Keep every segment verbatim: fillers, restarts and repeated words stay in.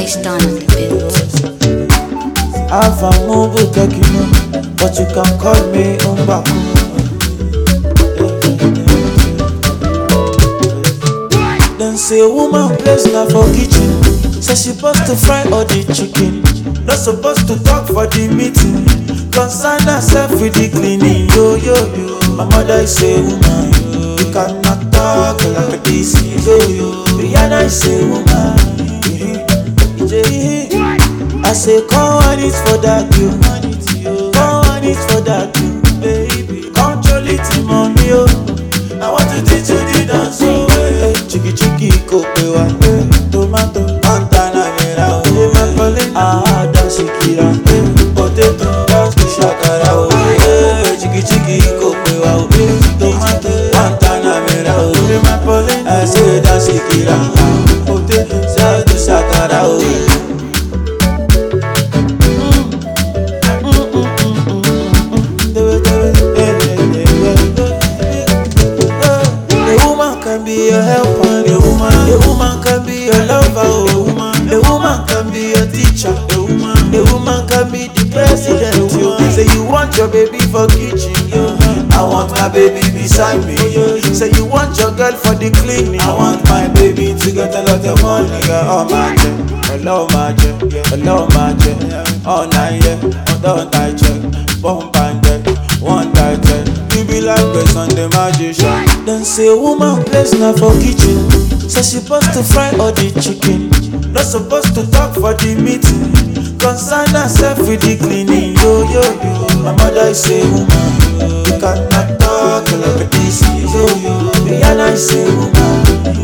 Tristan on the beat. Alpha Mobile Tekino, but you can call me Umbaku. Then say woman place na for kitchen. Say she supposed to fry all the chicken. Not supposed to talk for the meeting. Concern herself with the cleaning. Yo yo yo. My mother is a woman. You cannot talk like this. Yo yo. Rihanna is a woman. I say come on it for that you. Come on it for that you, baby. Control it mommy yo. I want to teach you the dance. Oh, hey. Chiki chiki kopewa, hey. Tomato, montana mera, oh, hey. Ah, dance kira, hey. Potato, dance shakara, oh, hey. Chiki chiki kopewa, hey. Tomato, montana mera, oh, hey. I say dance kira, potato, dance shakara, oh, hey. Can be your helper, a woman. A woman can be your lover, a woman. A woman can be your teacher, a woman. A woman can be the president. You say you want your baby for kitchen, yo. I want my baby beside me. Say you want your girl for the cleaning. I want my baby to get a lot of money. Oh my jet, hello my jet, hello my jet. All night, yeah, all night check, bomb and jet, one night jet. You be like the Sunday magician. Then say woman place na for kitchen. Say she supposed to fry all the chicken. Not supposed to talk for the meeting. Concern herself with the cleaning. Yo yo yo. My mother is a woman. You cannot talk like this. Yo yo. Rihanna is a woman.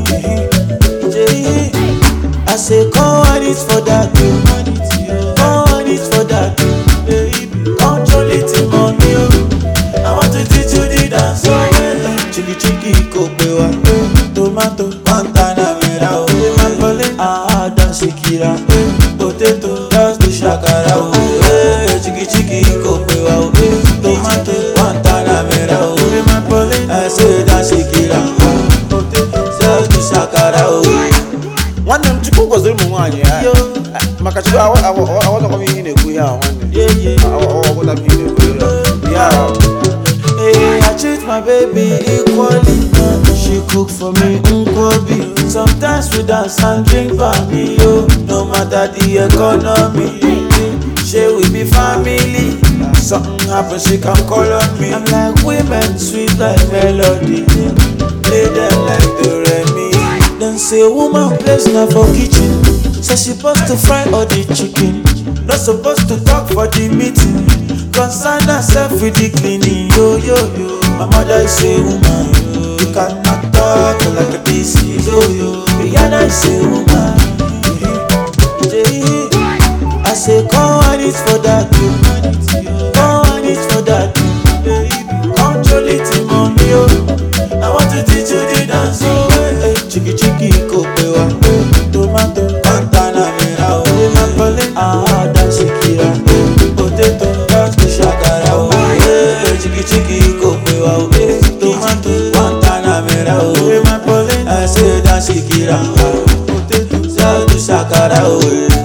I say come on it for that you. Come on it for that you, baby. Control it mommy yo. I want to teach you the dance. Oh, yeah. Chiki chiki kopewa, tomato, montana mera, oh, ah, dance kira, potato, dance the shakara, oh, chiki chiki kopewa, tomato, montana mera, oh, I say dance kira, potato, dance the shakara, oh. One them chiku was the one, yeah. Makachiku, I want to come in a kuya one. Yeah, yeah. I want to be in a kuya. Yeah. Hey, I treat my baby equally. She cook for me nkwobi. Sometimes we dance and drink for me, yo. No matter the economy, she will be family. Something happen, she can call on me. I'm like women, sweet like melody. Play them like the Remy. Then say woman place na for kitchen. Say she supposed to fry all the chicken. Not supposed to talk for the meeting. Concern herself with the cleaning. Yo yo yo. My mother is a woman. You cannot talk like this. Yo yo. Rihanna is a woman. I say come on it for that you. Come on it for that you. Control it mommy yo. I want to teach you the dance. Oh, hey. Chiki chiki kopewa, tomato, montana mera, oh, ah, dance kira, potato, dance the shakara, oh, chiki chiki kopewa, tomato, montana mera, oh, I say dance kira, potato, dance the shakara, oh.